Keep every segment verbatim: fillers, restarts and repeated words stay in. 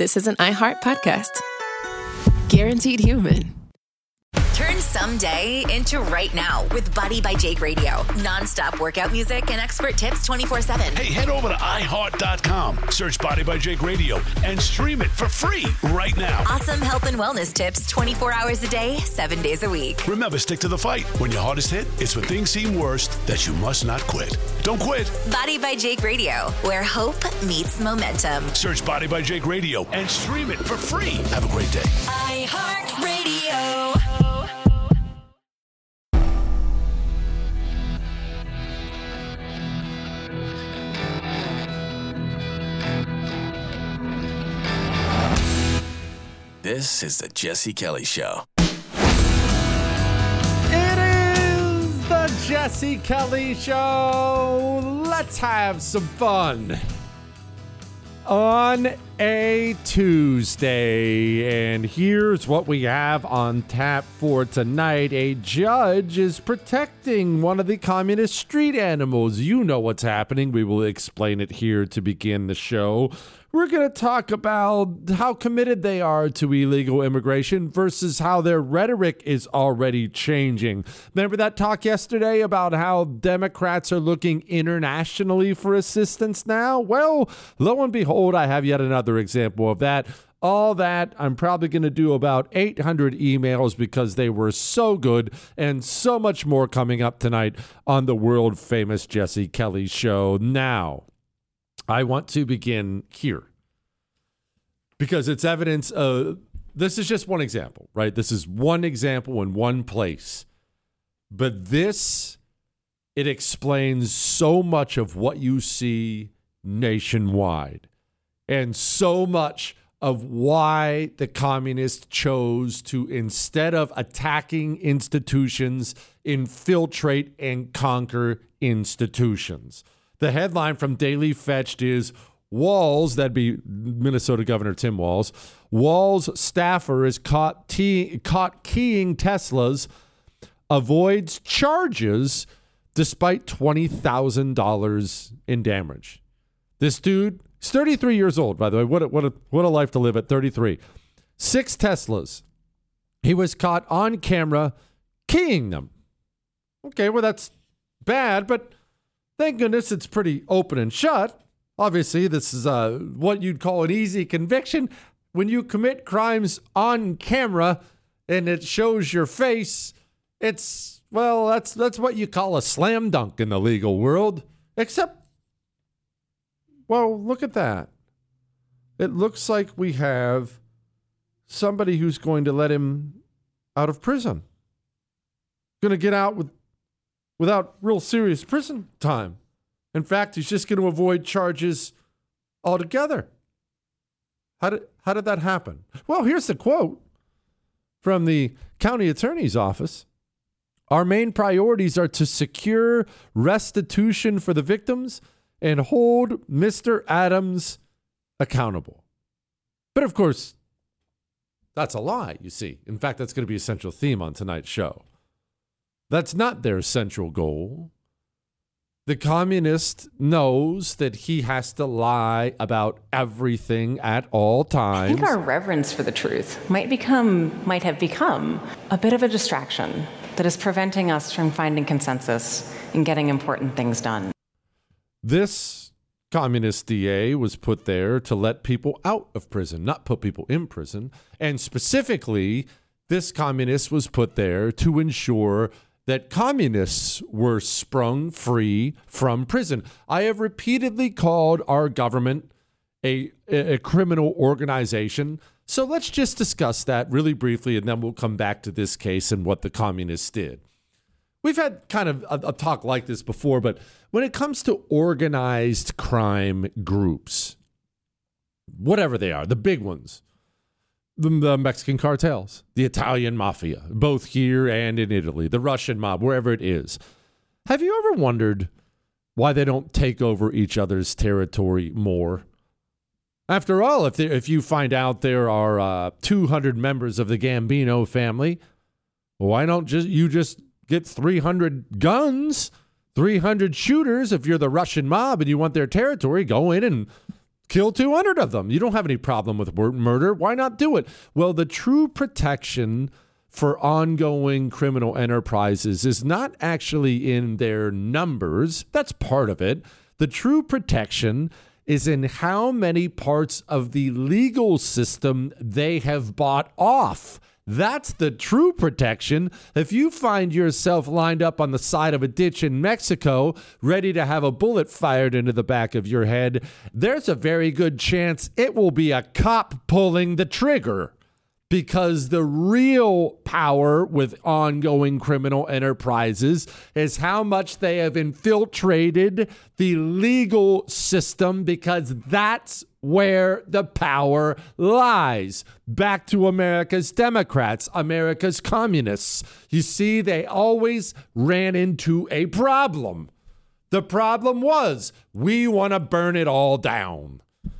this is an iHeart podcast. Guaranteed human. Turn someday into right now with Body by Jake Radio. Non-stop workout music and expert tips twenty-four seven. Hey, head over to i heart dot com, search Body by Jake Radio, and stream it for free right now. Awesome health and wellness tips twenty-four hours a day, seven days a week. Remember, stick to the fight. When your hardest hit, it's when things seem worst that you must not quit. Don't quit. Body by Jake Radio, where hope meets momentum. Search Body by Jake Radio and stream it for free. Have a great day. iHeart Radio. This is the Jesse Kelly Show. It is the Jesse Kelly Show. Let's have some fun on a Tuesday. And here's what we have on tap for tonight. A judge is protecting one of the communist street animals. You know what's happening. We will explain it here to begin the show. We're going to talk about how committed they are to illegal immigration versus how their rhetoric is already changing. Remember that talk yesterday about how Democrats are looking internationally for assistance now? Well, lo and behold, I have yet another example of that. All that, I'm probably going to do about eight hundred emails because they were so good, and so much more coming up tonight on the world famous Jesse Kelly Show. Now, I want to begin here because it's evidence of, this is just one example, right? This is one example in one place. But this, it explains so much of what you see nationwide and so much of why the communists chose to, instead of attacking institutions, infiltrate and conquer institutions. The headline from Daily Fetched is, Walz, that'd be Minnesota Governor Tim Walz, Walz staffer is caught, te- caught keying Teslas, avoids charges despite twenty thousand dollars in damage. This dude, he's thirty-three years old, by the way. What a, what a, what a life to live at thirty-three. Six Teslas. He was caught on camera keying them. Okay, well, that's bad, but thank goodness it's pretty open and shut. Obviously, this is uh, what you'd call an easy conviction. When you commit crimes on camera and it shows your face, it's, well, that's that's what you call a slam dunk in the legal world. Except, well, look at that. It looks like we have somebody who's going to let him out of prison. Going to get out with without real serious prison time. In fact, he's just going to avoid charges altogether. How did, how did that happen? Well, here's the quote from the county attorney's office. Our main priorities are to secure restitution for the victims and hold Mister Adams accountable. But of course, that's a lie, you see. In fact, that's going to be a central theme on tonight's show. That's not their central goal. The communist knows that he has to lie about everything at all times. I think our reverence for the truth might become, might have become a bit of a distraction that is preventing us from finding consensus and getting important things done. This communist D A was put there to let people out of prison, not put people in prison. And specifically, this communist was put there to ensure that communists were sprung free from prison. I have repeatedly called our government a, a criminal organization. So let's just discuss that really briefly, and then we'll come back to this case and what the communists did. We've had kind of a, a talk like this before, but when it comes to organized crime groups, whatever they are, the big ones, The, the Mexican cartels, the Italian mafia, both here and in Italy, the Russian mob, wherever it is. Have you ever wondered why they don't take over each other's territory more? After all, if there, if you find out there are uh, two hundred members of the Gambino family, why don't just you just get three hundred guns, three hundred shooters? If you're the Russian mob and you want their territory, go in and Kill two hundred of them. You don't have any problem with murder. Why not do it? Well, the true protection for ongoing criminal enterprises is not actually in their numbers. That's part of it. The true protection is in how many parts of the legal system they have bought off. That's the true protection. If you find yourself lined up on the side of a ditch in Mexico, ready to have a bullet fired into the back of your head, there's a very good chance it will be a cop pulling the trigger. Because the real power with ongoing criminal enterprises is how much they have infiltrated the legal system, because that's where the power lies. Back to America's Democrats, America's communists. You see, they always ran into a problem. The problem was, we want to burn it all down.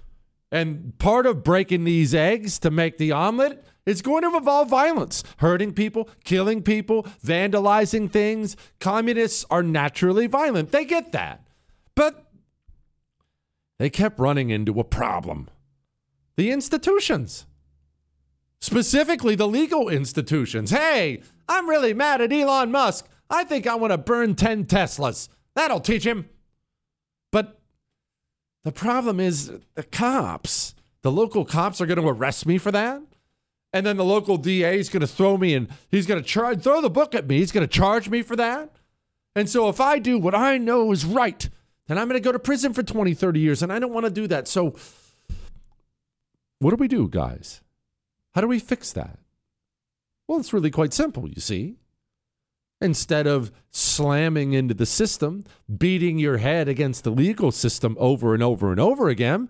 And part of breaking these eggs to make the omelet, it's going to involve violence, hurting people, killing people, vandalizing things. Communists are naturally violent. They get that. But they kept running into a problem. The institutions, specifically the legal institutions. Hey, I'm really mad at Elon Musk. I think I want to burn ten Teslas. That'll teach him. But the problem is the cops, the local cops are going to arrest me for that. And then the local D A is going to throw me and he's going to charge, throw the book at me. He's going to charge me for that. And so if I do what I know is right, then I'm going to go to prison for twenty, thirty years. And I don't want to do that. So what do we do, guys? How do we fix that? Well, it's really quite simple, you see. Instead of slamming into the system, beating your head against the legal system over and over and over again,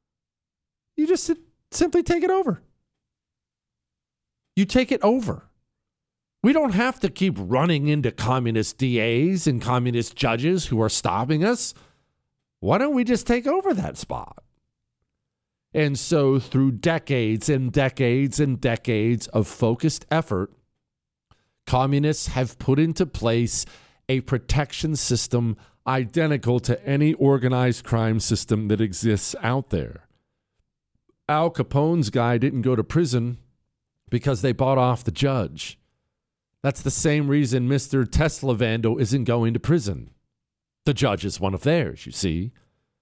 you just simply take it over. You take it over. We don't have to keep running into communist D As and communist judges who are stopping us. Why don't we just take over that spot? And so through decades and decades and decades of focused effort, communists have put into place a protection system identical to any organized crime system that exists out there. Al Capone's guy didn't go to prison because they bought off the judge. That's the same reason Mister Tesla Vandal isn't going to prison. The judge is one of theirs, you see.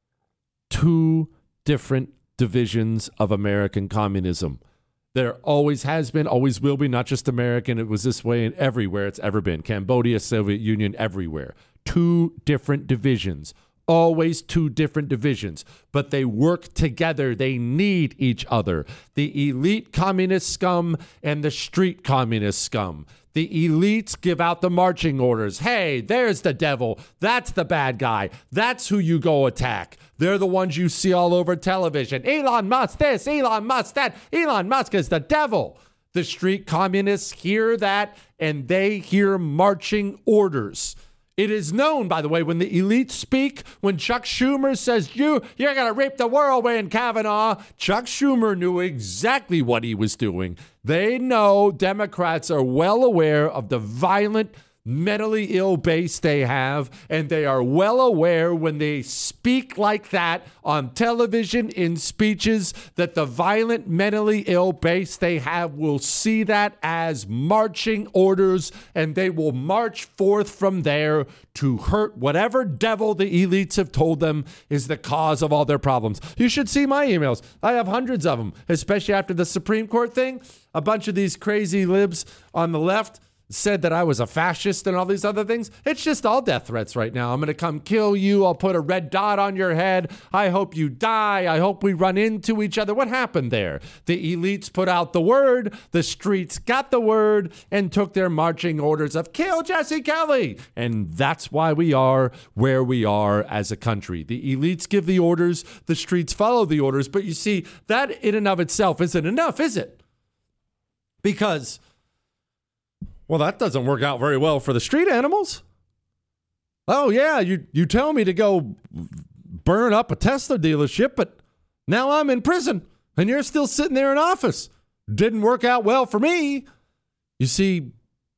Two different divisions of American communism. There always has been, always will be, not just American. It was this way in everywhere it's ever been. Cambodia, Soviet Union, everywhere. Two different divisions. Always two different divisions, but they work together. They need each other. The elite communist scum and the street communist scum. The elites give out the marching orders. Hey, there's the devil. That's the bad guy. That's who you go attack. They're the ones you see all over television. Elon Musk this, Elon Musk that. Elon Musk is the devil. The street communists hear that, and they hear marching orders. It is known, by the way, when the elites speak, when Chuck Schumer says, you, you're going to rape the whirlwind, Kavanaugh, Chuck Schumer knew exactly what he was doing. They know Democrats are well aware of the violent, mentally ill base they have, and they are well aware when they speak like that on television in speeches that the violent, mentally ill base they have will see that as marching orders, and they will march forth from there to hurt whatever devil the elites have told them is the cause of all their problems. You should see my emails. I have hundreds of them, especially after the Supreme Court thing. A bunch of these crazy libs on the left said that I was a fascist and all these other things. It's just all death threats right now. I'm going to come kill you. I'll put a red dot on your head. I hope you die. I hope we run into each other. What happened there? The elites put out the word. The streets got the word and took their marching orders of kill Jesse Kelly. And that's why we are where we are as a country. The elites give the orders. The streets follow the orders. But you see, that in and of itself isn't enough, is it? Because well, that doesn't work out very well for the street animals. Oh, yeah, you, you tell me to go burn up a Tesla dealership, but now I'm in prison, and you're still sitting there in office. Didn't work out well for me. You see,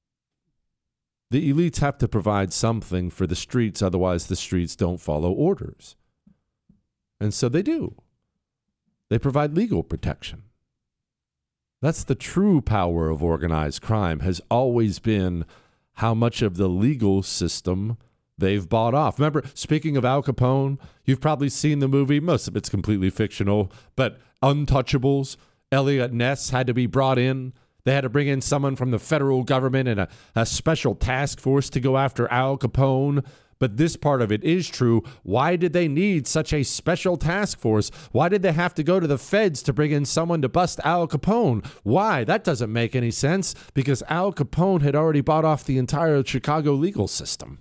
the elites have to provide something for the streets, otherwise the streets don't follow orders. And so they do. They provide legal protection. That's the true power of organized crime, has always been how much of the legal system they've bought off. Remember, speaking of Al Capone, you've probably seen the movie. Most of it's completely fictional, but Untouchables, Elliot Ness had to be brought in. They had to bring in someone from the federal government and a, a special task force to go after Al Capone. But this part of it is true. Why did they need such a special task force? Why did they have to go to the feds to bring in someone to bust Al Capone? Why? That doesn't make any sense, because Al Capone had already bought off the entire Chicago legal system.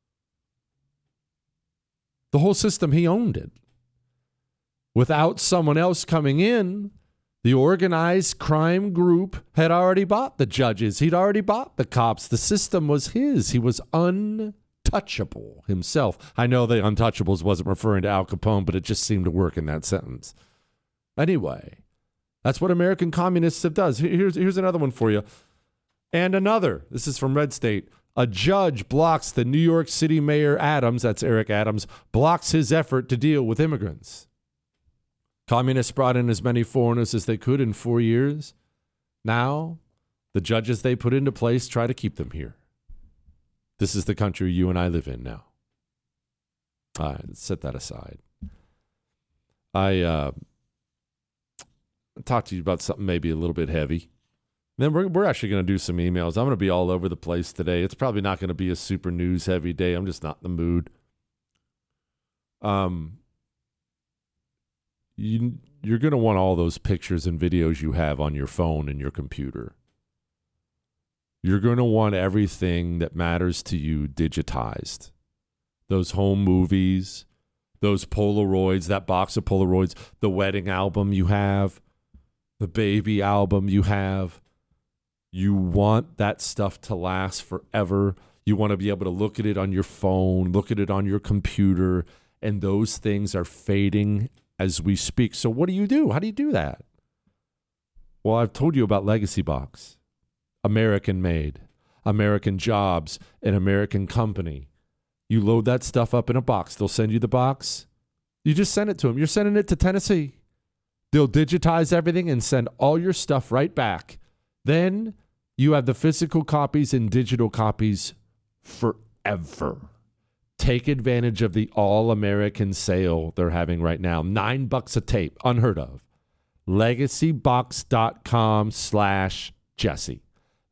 The whole system, he owned it. Without someone else coming in, the organized crime group had already bought the judges. He'd already bought the cops. The system was his. He was un. Untouchable himself. I know the Untouchables wasn't referring to Al Capone, but it just seemed to work in that sentence. Anyway, that's what American communists have done. Here's, here's another one for you. And another. This is from Red State. A judge blocks the New York City Mayor Adams, that's Eric Adams, blocks his effort to deal with immigrants. Communists brought in as many foreigners as they could in four years. Now, the judges they put into place try to keep them here. This is the country you and I live in now. All right, let's set that aside. I uh, talked to you about something maybe a little bit heavy. Then we're, we're actually going to do some emails. I'm going to be all over the place today. It's probably not going to be a super news heavy day. I'm just not in the mood. Um, you, you're going to want all those pictures and videos you have on your phone and your computer. You're going to want everything that matters to you digitized. Those home movies, those Polaroids, that box of Polaroids, the wedding album you have, the baby album you have. You want that stuff to last forever. You want to be able to look at it on your phone, look at it on your computer, and those things are fading as we speak. So what do you do? How do you do that? Well, I've told you about Legacy Box. American made, American jobs, an American company. You load that stuff up in a box. They'll send you the box. You just send it to them. You're sending it to Tennessee. They'll digitize everything and send all your stuff right back. Then you have the physical copies and digital copies forever. Take advantage of the all-American sale they're having right now. Nine bucks a tape. Unheard of. Legacybox.com slash Jesse.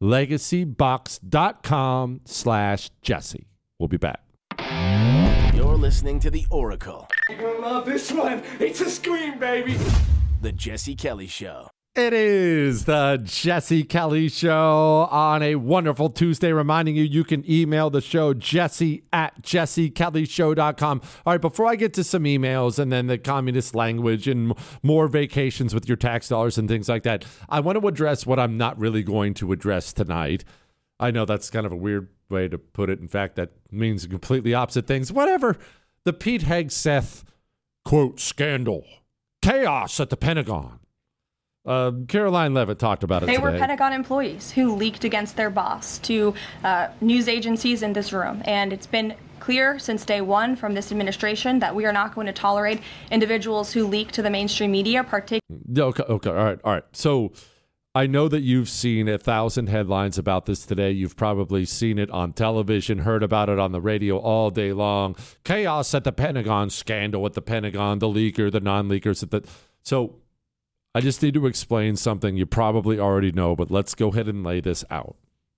Legacybox.com slash Jesse. We'll be back. You're listening to The Oracle. You're gonna love this one. It's a scream, baby. The Jesse Kelly Show. It is the Jesse Kelly Show on a wonderful Tuesday, reminding you you can email the show, jesse at jesse kelly show dot com. All right, before I get to some emails and then the communist language and more vacations with your tax dollars and things like that, I want to address what I'm not really going to address tonight. I know that's kind of a weird way to put it. In fact, that means completely opposite things. Whatever. The Pete Hegseth, quote, scandal. Chaos at the Pentagon. Uh, Caroline Levitt talked about it They today. were Pentagon employees who leaked against their boss to uh, news agencies in this room. And it's been clear since day one from this administration that we are not going to tolerate individuals who leak to the mainstream media, particularly. Okay, okay, all right, all right. So I know that you've seen a thousand headlines about this today. You've probably seen it on television, heard about it on the radio all day long. Chaos at the Pentagon, scandal at the Pentagon, the leaker, the non-leakers. At the So I just need to explain something you probably already know, but let's go ahead and lay this out.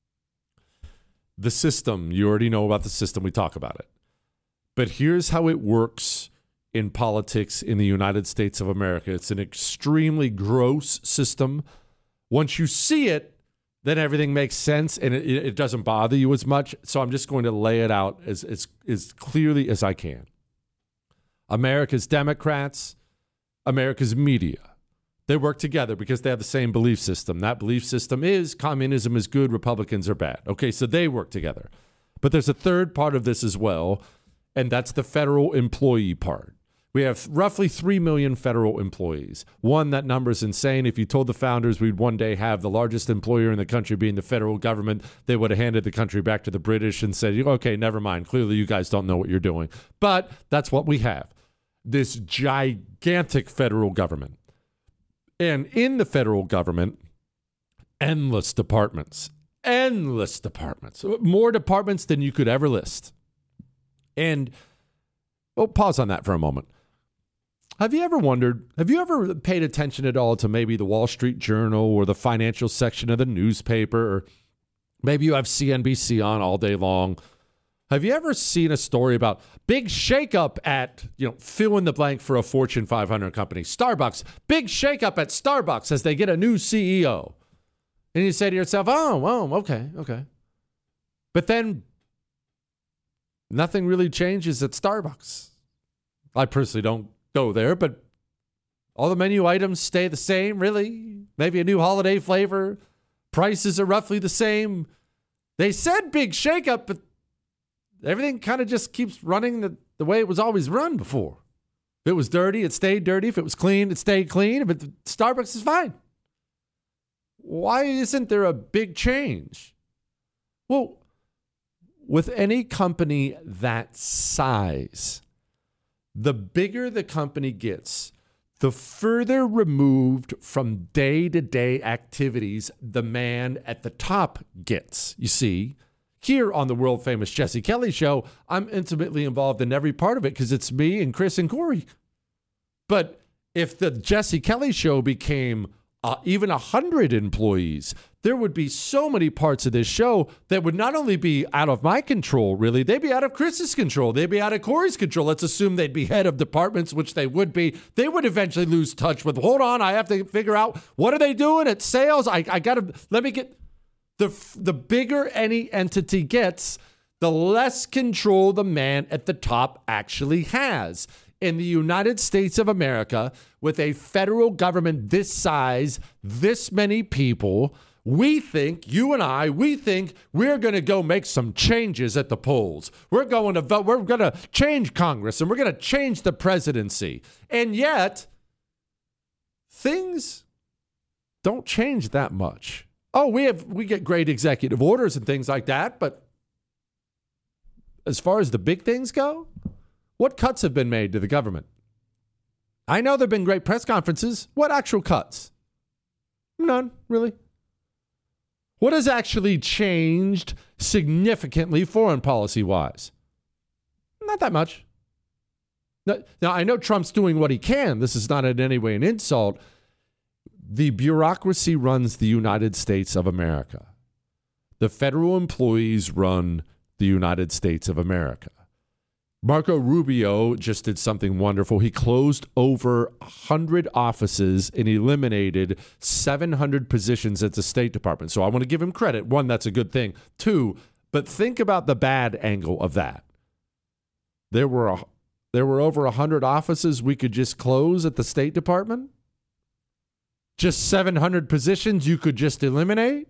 The system, you already know about the system. We talk about it. But here's how it works in politics in the United States of America. It's an extremely gross system. Once you see it, then everything makes sense and it, it doesn't bother you as much. So I'm just going to lay it out as, as, as clearly as I can. America's Democrats, America's media. They work together because they have the same belief system. That belief system is communism is good, Republicans are bad. Okay, so they work together. But there's a third part of this as well, and that's the federal employee part. We have roughly three million federal employees. One, that number is insane. If you told the founders we'd one day have the largest employer in the country being the federal government, they would have handed the country back to the British and said, okay, never mind. Clearly you guys don't know what you're doing. But that's what we have. This gigantic federal government. And in the federal government, endless departments, endless departments, more departments than you could ever list. And well, pause on that for a moment. Have you ever wondered, have you ever paid attention at all to maybe the Wall Street Journal or the financial section of the newspaper, or maybe you have C N B C on all day long? Have you ever seen a story about big shakeup at, you know, fill in the blank for a Fortune five hundred company, Starbucks, big shakeup at Starbucks as they get a new C E O? And you say to yourself, oh, well, okay, okay. But then nothing really changes at Starbucks. I personally don't go there, but all the menu items stay the same, really. Maybe a new holiday flavor. Prices are roughly the same. They said big shakeup, but everything kind of just keeps running the, the way it was always run before. If it was dirty, it stayed dirty. If it was clean, it stayed clean. But Starbucks is fine. Why isn't there a big change? Well, with any company that size, the bigger the company gets, the further removed from day-to-day activities the man at the top gets. You see, here on the world-famous Jesse Kelly Show, I'm intimately involved in every part of it because it's me and Chris and Corey. But if the Jesse Kelly Show became uh, even one hundred employees, there would be so many parts of this show that would not only be out of my control, really, they'd be out of Chris's control. They'd be out of Corey's control. Let's assume they'd be head of departments, which they would be. They would eventually lose touch with, hold on, I have to figure out, what are they doing at sales? I, I got to, let me get... The, the bigger any entity gets, the less control the man at the top actually has. In the United States of America, with a federal government this size, this many people, we think, you and I, we think we're going to go make some changes at the polls. We're going to vote. We're going to change Congress and we're going to change the presidency. And yet, things don't change that much. Oh, we have we get great executive orders and things like that, but as far as the big things go, what cuts have been made to the government? I know there have been great press conferences. What actual cuts? None, really. What has actually changed significantly foreign policy-wise? Not that much. Now, I know Trump's doing what he can. This is not in any way an insult. The bureaucracy runs the United States of America. The federal employees run the United States of America. Marco Rubio just did something wonderful. He closed over one hundred offices and eliminated seven hundred positions at the State Department. So I want to give him credit. One, that's a good thing. Two, but think about the bad angle of that. There were a, there were over one hundred offices we could just close at the State Department. Just seven hundred positions you could just eliminate?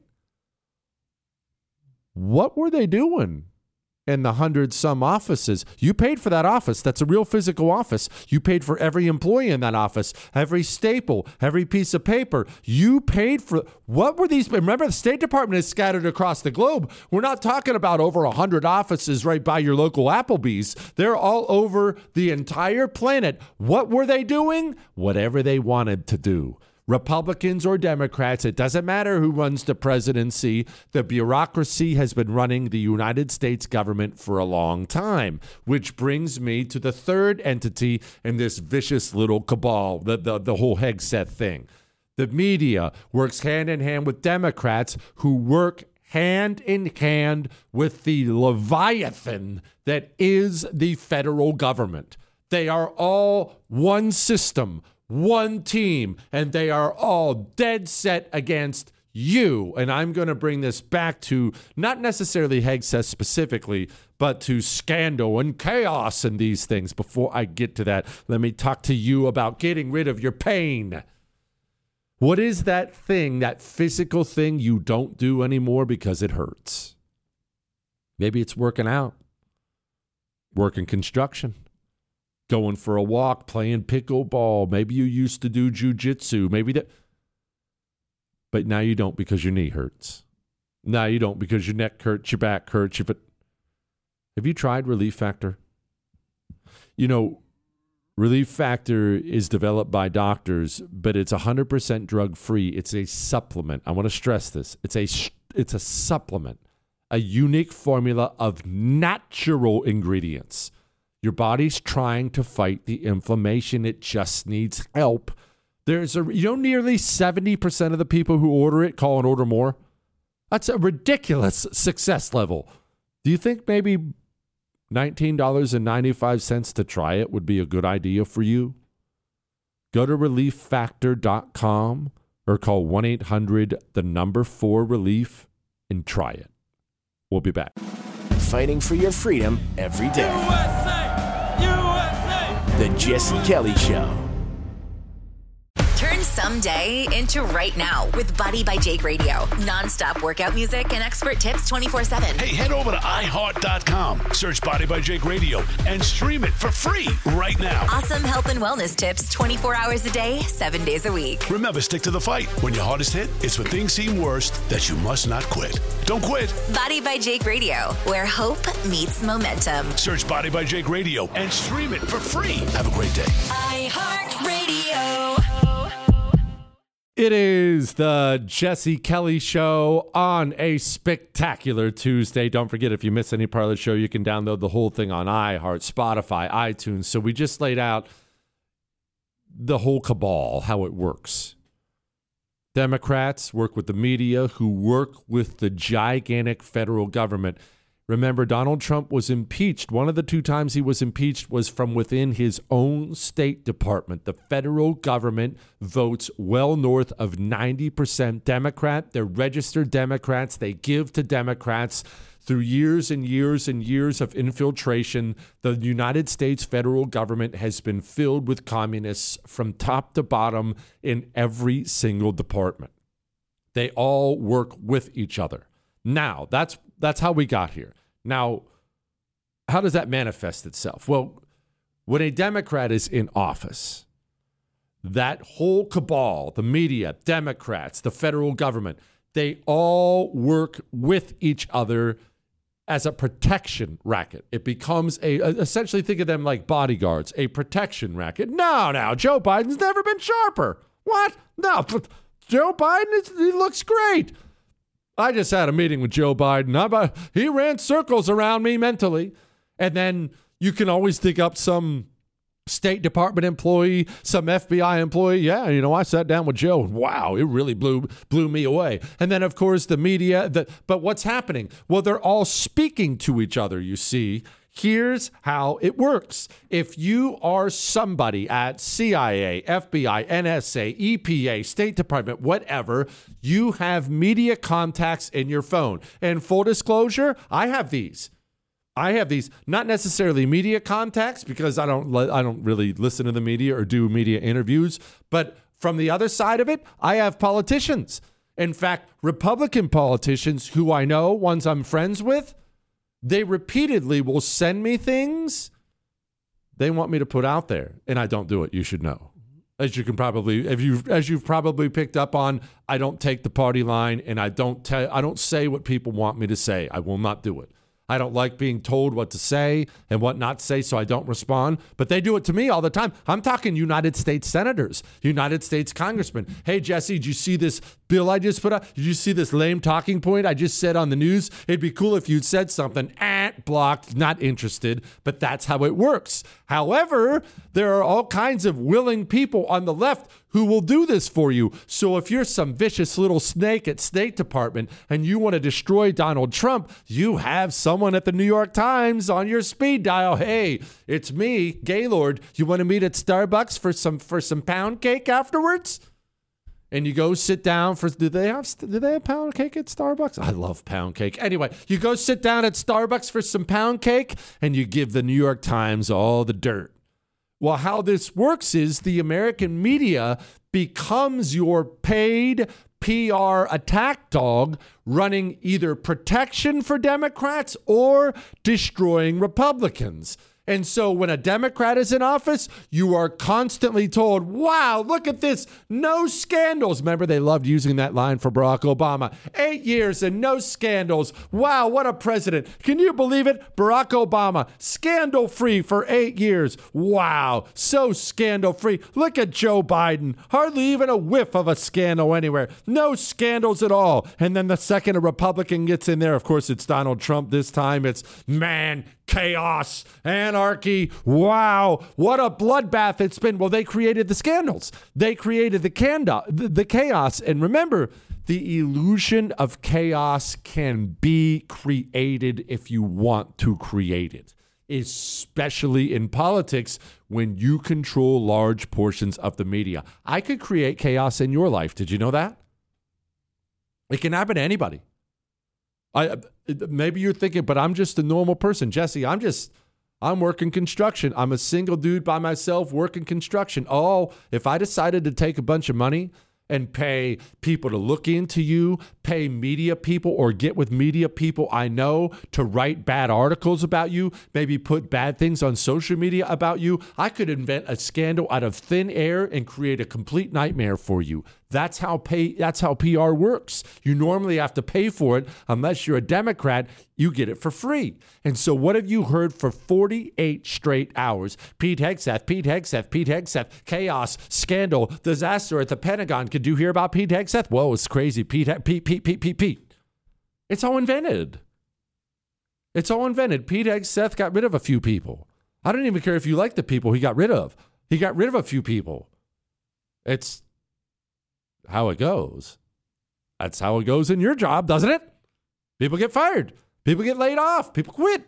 What were they doing in the hundred some offices? You paid for that office. That's a real physical office. You paid for every employee in that office, every staple, every piece of paper. You paid for, what were these? Remember, the State Department is scattered across the globe. We're not talking about over one hundred offices right by your local Applebee's. They're all over the entire planet. What were they doing? Whatever they wanted to do. Republicans or Democrats, it doesn't matter who runs the presidency. The bureaucracy has been running the United States government for a long time, which brings me to the third entity in this vicious little cabal, the, the, the whole Hegseth thing. The media works hand in hand with Democrats who work hand in hand with the Leviathan that is the federal government. They are all one system, one team, and they are all dead set against you. And I'm going to bring this back to not necessarily Hegseth specifically, but to scandal and chaos and these things. Before I get to that, let me talk to you about getting rid of your pain. What is that thing, that physical thing you don't do anymore because it hurts? Maybe it's working out, working construction, going for a walk, playing pickleball. Maybe you used to do jujitsu. Maybe that, but now you don't because your knee hurts. Now you don't because your neck hurts, your back hurts. Your, but have you tried Relief Factor? You know, Relief Factor is developed by doctors, but it's one hundred percent drug-free. It's a supplement. I want to stress this. It's a it's a supplement, a unique formula of natural ingredients. Your body's trying to fight the inflammation. It just needs help. There's a, you know, nearly seventy percent of the people who order it call and order more. That's a ridiculous success level. Do you think maybe nineteen dollars and ninety-five cents to try it would be a good idea for you? Go to relief factor dot com or call one eight hundred the number four relief and try it. We'll be back. Fighting for your freedom every day. U S A! U S A! The Jesse Kelly Show. Turn someday into right now with Body by Jake Radio. Non-stop workout music and expert tips twenty-four seven. Hey, head over to i heart dot com, search Body by Jake Radio, and stream it for free right now. Awesome health and wellness tips twenty-four hours a day, seven days a week. Remember, stick to the fight. When your heart is hit, it's when things seem worst that you must not quit. Don't quit. Body by Jake Radio, where hope meets momentum. Search Body by Jake Radio and stream it for free. Have a great day. iHeartRadio. It is the Jesse Kelly Show on a spectacular Tuesday. Don't forget, if you miss any part of the show, you can download the whole thing on iHeart, Spotify, iTunes. So we just laid out the whole cabal, how it works. Democrats work with the media, who work with the gigantic federal government. Remember, Donald Trump was impeached. One of the two times he was impeached was from within his own State Department. The federal government votes well north of ninety percent Democrat. They're registered Democrats. They give to Democrats. Through years and years and years of infiltration, the United States federal government has been filled with communists from top to bottom in every single department. They all work with each other. Now, that's that's how we got here. Now, how does that manifest itself? Well, when a Democrat is in office, that whole cabal, the media, Democrats, the federal government, they all work with each other as a protection racket. It becomes a, essentially think of them like bodyguards, a protection racket. No, now, Joe Biden's never been sharper. What? No, Joe Biden, is, he looks great. I just had a meeting with Joe Biden. About, he ran circles around me mentally. And then you can always dig up some State Department employee, some F B I employee. Yeah, you know, I sat down with Joe. Wow, it really blew blew me away. And then, of course, the media. The, but what's happening? Well, they're all speaking to each other, you see. Here's how it works. If you are somebody at C I A, F B I, N S A, E P A, State Department, whatever, you have media contacts in your phone. And full disclosure, I have these. I have these, not necessarily media contacts, because I don't I don't really listen to the media or do media interviews. But from the other side of it, I have politicians. In fact, Republican politicians who I know, ones I'm friends with, they repeatedly will send me things they want me to put out there, and I don't do it. You should know. As you can probably, if you as you've probably picked up on, I don't take the party line, and I don't tell, I don't say what people want me to say. I will not do it. I don't like being told what to say and what not to say, so I don't respond. But they do it to me all the time. I'm talking United States senators, United States congressmen. Hey, Jesse, did you see this bill I just put out? Did you see this lame talking point I just said on the news? It'd be cool if you'd said something. Eh, blocked, not interested. But that's how it works. However, there are all kinds of willing people on the left who will do this for you. So if you're some vicious little snake at State Department and you want to destroy Donald Trump, you have someone at the New York Times on your speed dial. Hey, it's me, Gaylord. You want to meet at Starbucks for some for some pound cake afterwards? And you go sit down for, do they have, do they have pound cake at Starbucks? I love pound cake. Anyway, you go sit down at Starbucks for some pound cake and you give the New York Times all the dirt. Well, how this works is the American media becomes your paid P R attack dog, running either protection for Democrats or destroying Republicans. And so when a Democrat is in office, you are constantly told, wow, look at this, no scandals. Remember, they loved using that line for Barack Obama. Eight years and no scandals. Wow, what a president. Can you believe it? Barack Obama, scandal-free for eight years. Wow, so scandal-free. Look at Joe Biden. Hardly even a whiff of a scandal anywhere. No scandals at all. And then the second a Republican gets in there, of course, it's Donald Trump this time. It's, man, chaos, anarchy. Wow, what a bloodbath it's been. Well, they created the scandals. They created the, cando- the, the chaos. And remember, the illusion of chaos can be created if you want to create it, especially in politics when you control large portions of the media. I could create chaos in your life. Did you know that? It can happen to anybody. I maybe you're thinking, but I'm just a normal person. Jesse, I'm just, I'm working construction. I'm a single dude by myself working construction. Oh, if I decided to take a bunch of money and pay people to look into you, pay media people or get with media people I know to write bad articles about you, maybe put bad things on social media about you, I could invent a scandal out of thin air and create a complete nightmare for you. That's how pay. That's how P R works. You normally have to pay for it. Unless you're a Democrat, you get it for free. And so what have you heard for forty-eight straight hours? Pete Hegseth, Pete Hegseth, Pete Hegseth, chaos, scandal, disaster at the Pentagon. Could you hear about Pete Hegseth? Whoa, it's crazy. Pete, Pete, Pete, Pete, Pete, Pete. It's all invented. It's all invented. Pete Hegseth got rid of a few people. I don't even care if you like the people he got rid of. He got rid of a few people. It's how it goes. That's how it goes in your job, doesn't it? People get fired. People get laid off. People quit.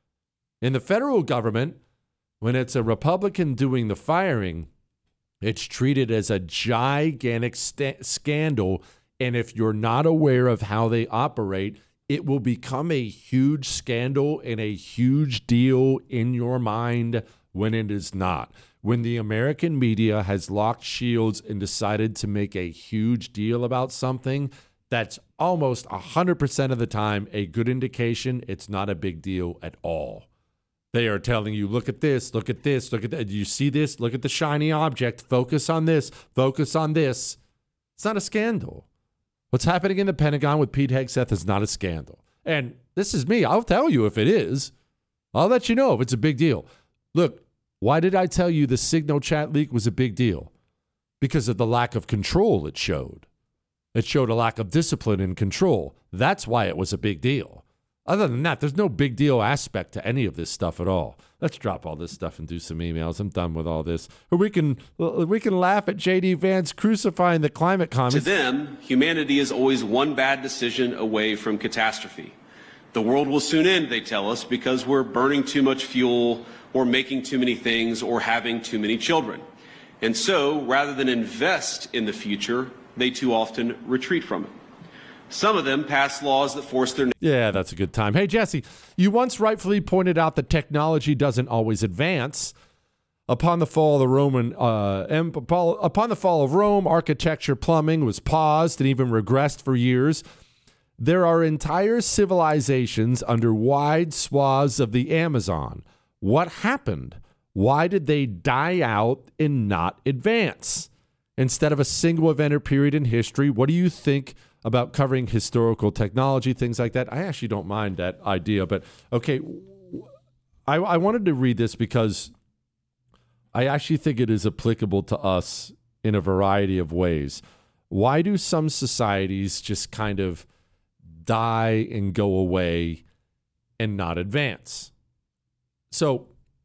In the federal government, when it's a Republican doing the firing, it's treated as a gigantic st- scandal. And if you're not aware of how they operate, it will become a huge scandal and a huge deal in your mind when it is not. When the American media has locked shields and decided to make a huge deal about something, that's almost one hundred percent of the time a good indication it's not a big deal at all. They are telling you, look at this, look at this, look at that. You see this? Look at the shiny object. Focus on this, focus on this. It's not a scandal. What's happening in the Pentagon with Pete Hegseth is not a scandal. And this is me. I'll tell you if it is. I'll let you know if it's a big deal. Look, why did I tell you the Signal chat leak was a big deal? Because of the lack of control it showed. It showed a lack of discipline and control. That's why it was a big deal. Other than that, there's no big deal aspect to any of this stuff at all. Let's drop all this stuff and do some emails. I'm done with all this. Or we can we can laugh at J D Vance crucifying the climate comments. To them, humanity is always one bad decision away from catastrophe. The world will soon end, they tell us, because we're burning too much fuel or making too many things or having too many children. And so, rather than invest in the future, they too often retreat from it. Some of them pass laws that force their... Yeah, that's a good time. Hey, Jesse, you once rightfully pointed out that technology doesn't always advance. Upon the fall of the Roman, uh, upon the fall of Rome, architecture, plumbing was paused and even regressed for years. There are entire civilizations under wide swaths of the Amazon. What happened? Why did they die out and not advance? Instead of a single event or period in history, what do you think about covering historical technology, things like that? I actually don't mind that idea, but okay, I, I wanted to read this because I actually think it is applicable to us in a variety of ways. Why do some societies just kind of die and go away and not advance? So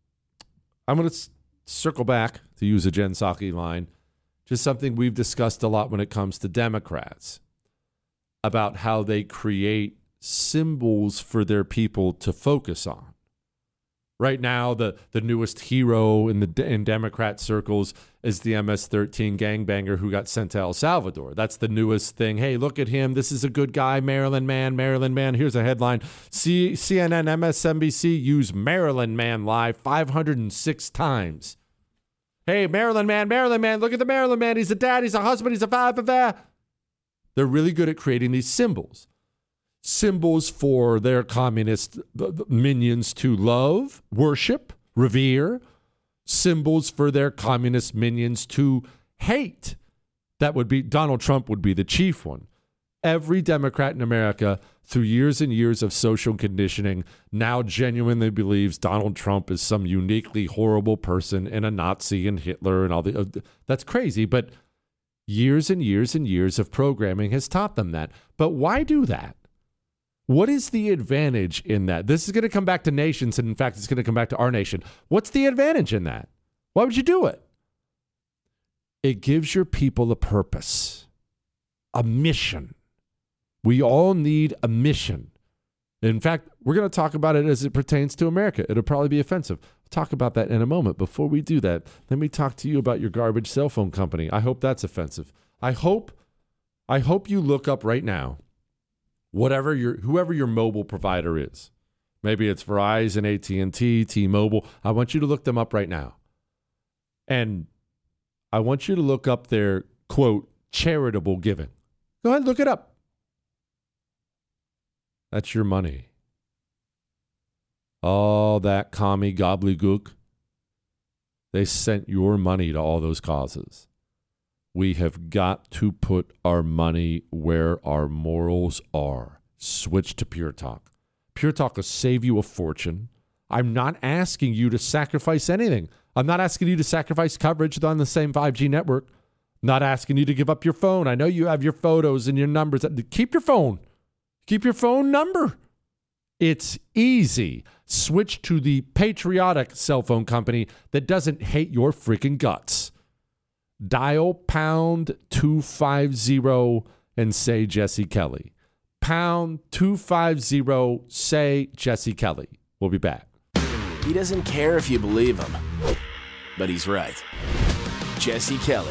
I'm going to s- circle back, to use a Jen Psaki line, just something we've discussed a lot when it comes to Democrats, about how they create symbols for their people to focus on. Right now, the, the newest hero in the in Democrat circles is the M S thirteen gangbanger who got sent to El Salvador. That's the newest thing. Hey, look at him. This is a good guy. Maryland man, Maryland man. Here's a headline. C- CNN, M S N B C use Maryland man live five hundred six times. Hey, Maryland man, Maryland man. Look at the Maryland man. He's a dad. He's a husband. He's a father. They're really good at creating these symbols. Symbols for their communist minions to love, worship, revere, symbols for their communist minions to hate. That would be, Donald Trump would be the chief one. Every Democrat in America, through years and years of social conditioning, now genuinely believes Donald Trump is some uniquely horrible person and a Nazi and Hitler and all the. Uh, that's crazy, but years and years and years of programming has taught them that. But why do that? What is the advantage in that? This is going to come back to nations, and in fact, it's going to come back to our nation. What's the advantage in that? Why would you do it? It gives your people a purpose, a mission. We all need a mission. In fact, we're going to talk about it as it pertains to America. It'll probably be offensive. We'll talk about that in a moment. Before we do that, let me talk to you about your garbage cell phone company. I hope that's offensive. I hope, I hope you look up right now, whatever your, whoever your mobile provider is. Maybe it's Verizon, A T and T, T-Mobile. I want you to look them up right now. And I want you to look up their, quote, charitable giving. Go ahead, look it up. That's your money. All that commie gobbledygook, they sent your money to all those causes. We have got to put our money where our morals are. Switch to Pure Talk. Pure Talk will save you a fortune. I'm not asking you to sacrifice anything. I'm not asking you to sacrifice coverage on the same five G network. I'm not asking you to give up your phone. I know you have your photos and your numbers. Keep your phone. Keep your phone number. It's easy. Switch to the patriotic cell phone company that doesn't hate your freaking guts. Dial pound two fifty and say Jesse Kelly. Pound two fifty, say Jesse Kelly. We'll be back. He doesn't care if you believe him, but he's right. Jesse Kelly.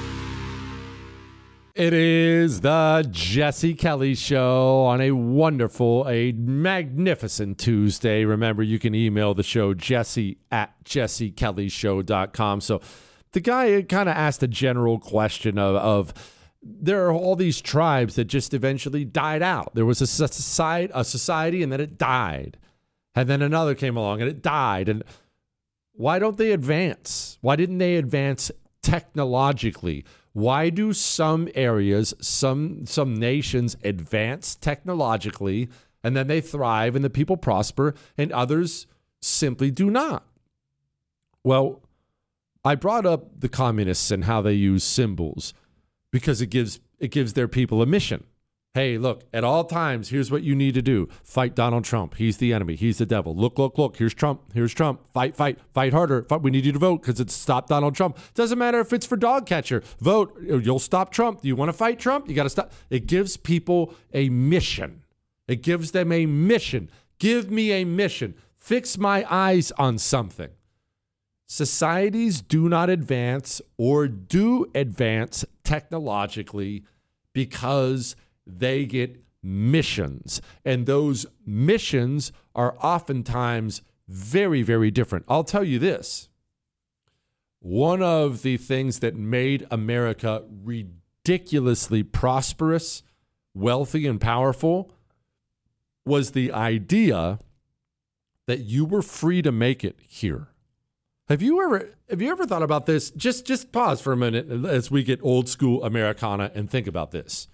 It is the Jesse Kelly Show on a wonderful, a magnificent Tuesday. Remember, you can email the show, jesse at jesse kelly show dot com. So the guy kind of asked a general question of, of there are all these tribes that just eventually died out. There was a society, a society, and then it died. And then another came along, and it died. And why don't they advance? Why didn't they advance technologically? Why do some areas, some some nations advance technologically, and then they thrive and the people prosper, and others simply do not? Well, I brought up the communists and how they use symbols because it gives it gives their people a mission. Hey, look, at all times, here's what you need to do. Fight Donald Trump. He's the enemy. He's the devil. Look, look, look. Here's Trump. Here's Trump. Fight, fight, fight harder. Fight. We need you to vote because it's stop Donald Trump. Doesn't matter if it's for dog catcher. Vote. You'll stop Trump. You want to fight Trump? You got to stop. It gives people a mission. It gives them a mission. Give me a mission. Fix my eyes on something. Societies do not advance or do advance technologically because they get missions, and those missions are oftentimes very, very different. I'll tell you this. One of the things that made America ridiculously prosperous, wealthy, and powerful was the idea that you were free to make it here. Have you ever have you ever thought about this? Just just pause for a minute as we get old school Americana and think about this.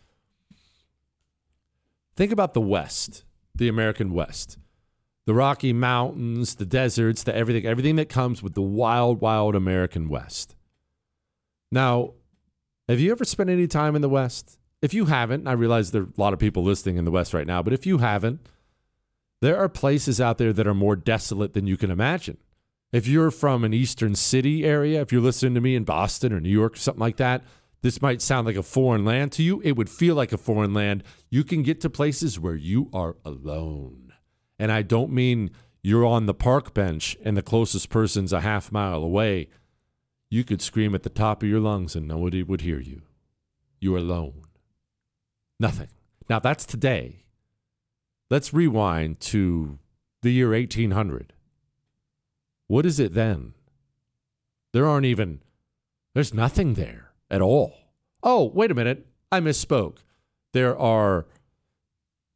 Think about the West, the American West, the Rocky Mountains, the deserts, the everything, everything that comes with the wild, wild American West. Now, have you ever spent any time in the West? If you haven't, I realize there are a lot of people listening in the West right now, but if you haven't, there are places out there that are more desolate than you can imagine. If you're from an eastern city area, if you're listening to me in Boston or New York or something like that, this might sound like a foreign land to you. It would feel like a foreign land. You can get to places where you are alone. And I don't mean you're on the park bench and the closest person's a half mile away. You could scream at the top of your lungs and nobody would hear you. You're alone. Nothing. Now, that's today. Let's rewind to the year eighteen hundred. What is it then? There aren't even, there's nothing there at all. Oh, wait a minute. I misspoke. There are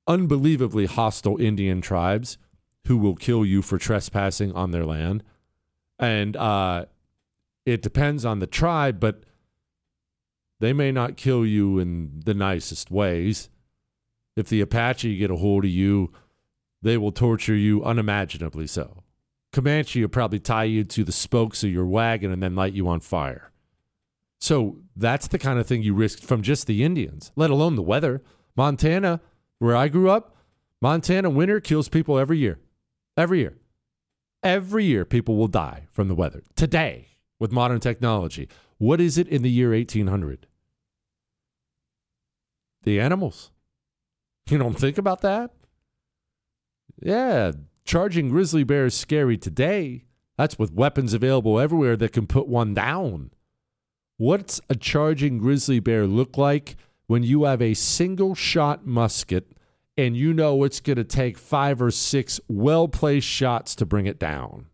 unbelievably hostile Indian tribes who will kill you for trespassing on their land. And uh, it depends on the tribe, but they may not kill you in the nicest ways. If the Apache get a hold of you, they will torture you unimaginably so. Comanche will probably tie you to the spokes of your wagon and then light you on fire. So that's the kind of thing you risk from just the Indians, let alone the weather. Montana, where I grew up, Montana winter kills people every year. Every year. Every year people will die from the weather. Today, with modern technology. What is it in the year eighteen hundred? The animals. You don't think about that? Yeah, charging grizzly bears scary today. That's with weapons available everywhere that can put one down. What's a charging grizzly bear look like when you have a single shot musket and you know it's going to take five or six well-placed shots to bring it down?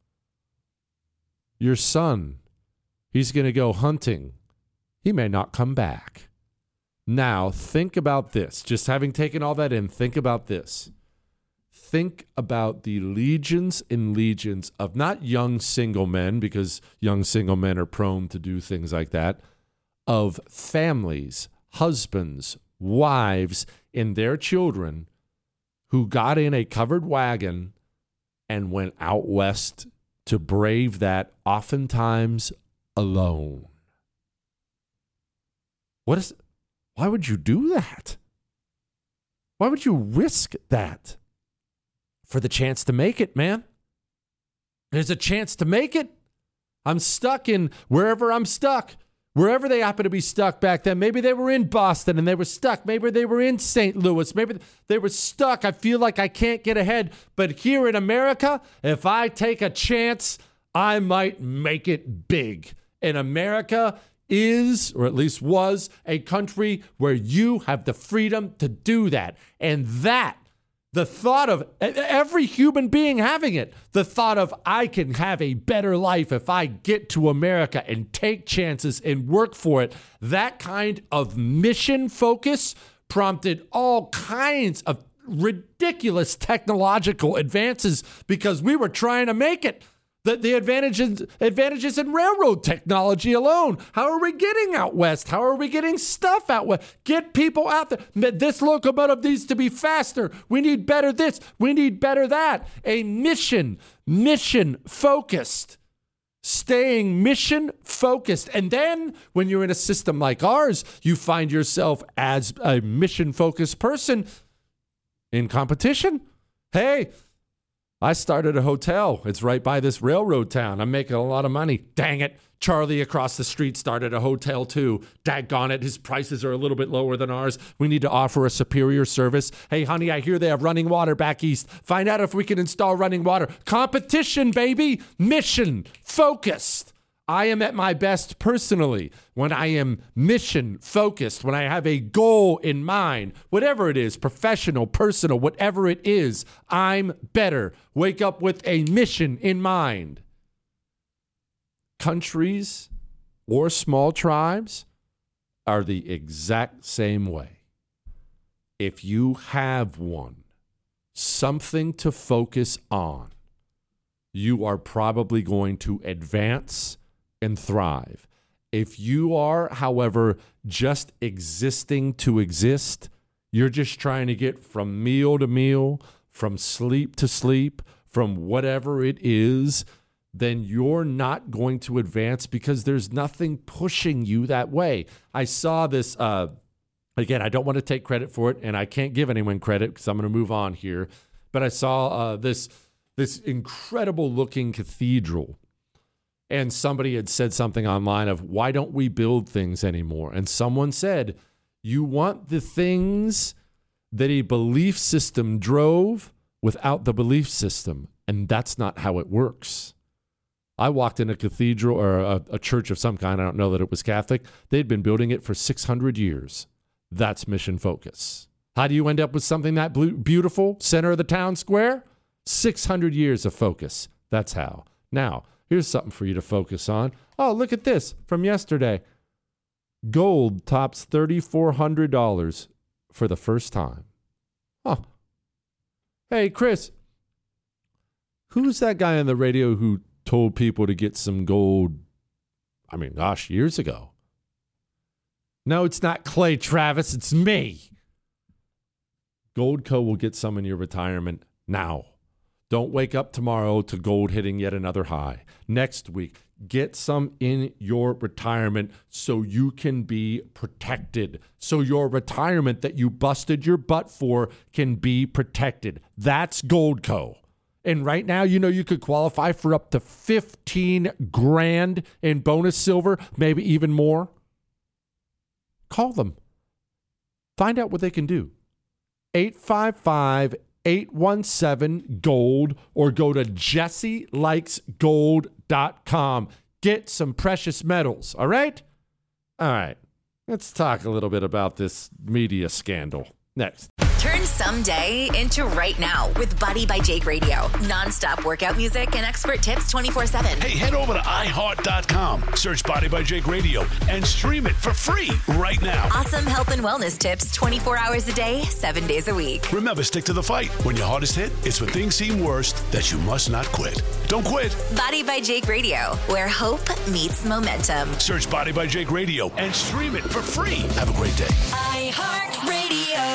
Your son, he's going to go hunting. He may not come back. Now, think about this. Just having taken all that in, think about this. Think about the legions and legions of not young single men, because young single men are prone to do things like that, of families, husbands, wives, and their children who got in a covered wagon and went out west to brave that, oftentimes alone. What is... Why would you do that? Why would you risk that? For the chance to make it, man. There's a chance to make it. I'm stuck in wherever I'm stuck. Wherever they happen to be stuck back then. Maybe they were in Boston and they were stuck. Maybe they were in Saint Louis. Maybe they were stuck. I feel like I can't get ahead. But here in America, if I take a chance, I might make it big. In America is, or at least was, a country where you have the freedom to do that. And that, the thought of every human being having it, the thought of I can have a better life if I get to America and take chances and work for it, that kind of mission focus prompted all kinds of ridiculous technological advances because we were trying to make it. The, the advantages advantages in railroad technology alone. How are we getting out west? How are we getting stuff out west? Get people out there. This locomotive needs to be faster. We need better this. We need better that. A mission, mission focused. Staying mission focused. And then when you're in a system like ours, you find yourself as a mission focused person in competition. Hey, I started a hotel. It's right by this railroad town. I'm making a lot of money. Dang it. Charlie across the street started a hotel too. Daggone it. His prices are a little bit lower than ours. We need to offer a superior service. Hey, honey, I hear they have running water back east. Find out if we can install running water. Competition, baby. Mission. Focused. I am at my best personally when I am mission focused, when I have a goal in mind, whatever it is, professional, personal, whatever it is, I'm better. Wake up with a mission in mind. Countries or small tribes are the exact same way. If you have one, something to focus on, you are probably going to advance and thrive. If you are, however, just existing to exist, you're just trying to get from meal to meal, from sleep to sleep, from whatever it is, then you're not going to advance because there's nothing pushing you that way. I saw this, uh, again, I don't want to take credit for it, and I can't give anyone credit because I'm going to move on here, but I saw uh, this, this incredible looking cathedral. And somebody had said something online of, why don't we build things anymore? And someone said, you want the things that a belief system drove without the belief system. And that's not how it works. I walked in a cathedral or a, a church of some kind. I don't know that it was Catholic. They'd been building it for six hundred years. That's mission focus. How do you end up with something that beautiful, center of the town square? six hundred years of focus. That's how. Now, here's something for you to focus on. Oh, look at this from yesterday. Gold tops three thousand four hundred dollars for the first time. Huh. Hey, Chris, who's that guy on the radio who told people to get some gold, I mean, gosh, years ago. No, it's not Clay Travis, it's me. Goldco will get some in your retirement now. Don't wake up tomorrow to gold hitting yet another high. Next week, get some in your retirement so you can be protected. So your retirement that you busted your butt for can be protected. That's Goldco. And right now, you know, you could qualify for up to fifteen grand in bonus silver, maybe even more. Call them. Find out what they can do. eight five five, eight one seven, GOLD or go to jesse likes gold dot com. Get some precious metals, all right? All right. Let's talk a little bit about this media scandal. Next. Turn someday into right now with Body by Jake Radio. Non-stop workout music and expert tips twenty-four seven. Hey, head over to i heart dot com, search Body by Jake Radio, and stream it for free right now. Awesome health and wellness tips twenty-four hours a day, seven days a week. Remember, stick to the fight. When your hardest hit, it's when things seem worst that you must not quit. Don't quit. Body by Jake Radio, where hope meets momentum. Search Body by Jake Radio and stream it for free. Have a great day. iHeartRadio.